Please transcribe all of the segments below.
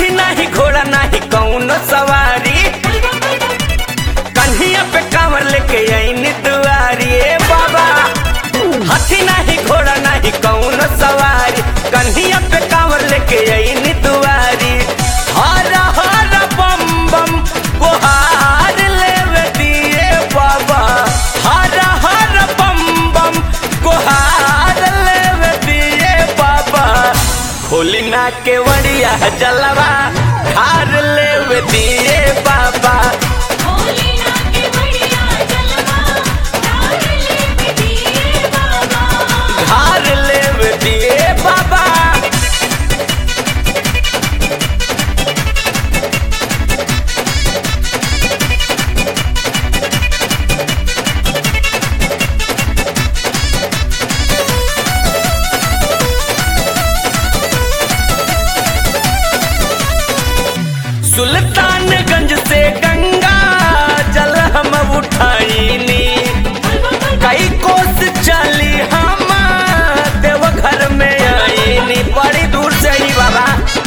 हाथी नहीं घोड़ा नहीं कौनो सवारी, कन्हिया पे कांवर लेके आईनी दुआरी। ए बाबा हाथी नहीं घोड़ा नहीं कौनो सवारी, कन्हिया पे कांवर लेके आईनी दुआरी। हर हर बम बम गुहार लेवे दिए बाबा, हर हर बम बम गुहार लेवे दिए बाबा। खोली ना के वड़िया जलवा हार लेवे दिए बाबा, हार लेवे दिए बाबा। सुल्तानगंज से गंगा जल हम उठाईनी, कई कोस चली हम देवघर में आईनी, बड़ी दूर से ही बाबा।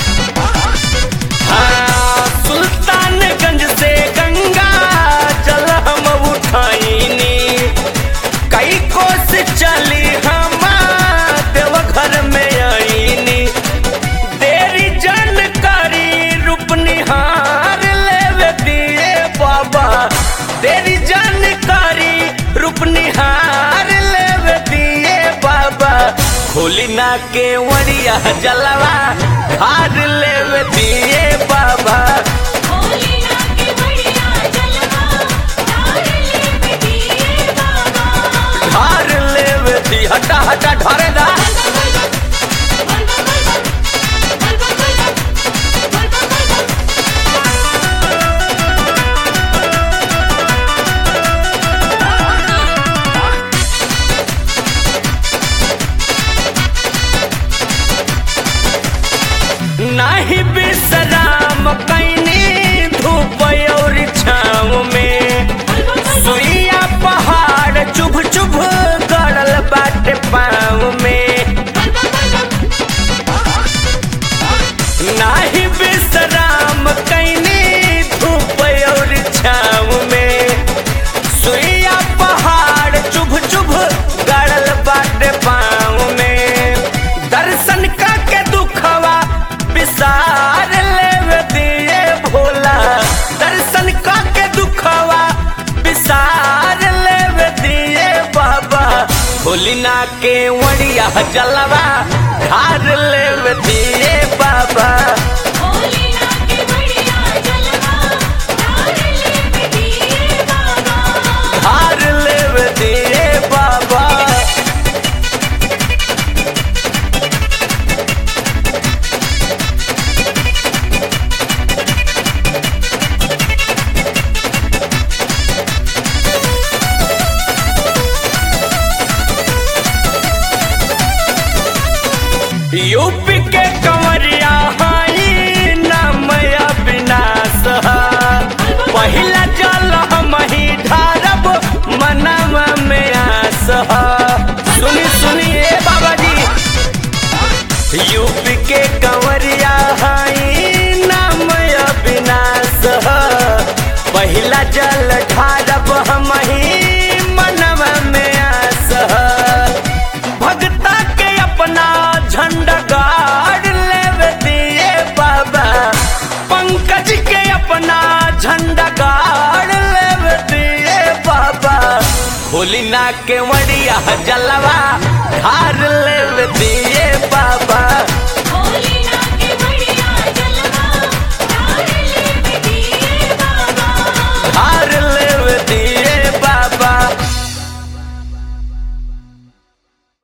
हाँ सुल्तानगंज से गंगा जल हम उठाईनी, कई कोस चली हम देवघर में आईनी। तेरी जानकारी रूप निहार लेवे दिए बाबा, तेरी जानकारी रूप निहार लेवे दिए बाबा। खोली ना के वड़िया जलवा हार लेवे दिए बाबा, हार लेवे दी। हटा हटा ढारे दा नहीं विश्राम कैनी धूप और छाँव में, सुइया पहाड़ चुभ चुभ गड़ल बाटे पाँव में। नहीं विश्राम कैनी धूप और छाँव में, सुइया पहाड़ चुभ चुभ गड़ल बाटे पाँव में। दर्शन का के दुखवा विसार लेवे दिए भोला, दर्शन का के दुखवा विसार लेवे दिए बाबा। खोली ना के वड़िया जलवा हार लेवे दिए बाबा, हार लेवे दिए बाबा। यूपी के कंवरिया हाई नाम अविनाश, पहिला जल हम ही ढारब मनवा में आस। सुनी सुनिए बाबा जी, यूपी के कंवरिया हाई नाम अविनाश, पहिला जल ढारब हम ही मनवा में आस। भगता के अपना झंडा गाड़ लेवे दिए बाबा, पंकज के अपना झंडा गाड़ लेवे दिए बाबा। खोली ना के वड़िया जलवा हार लेवे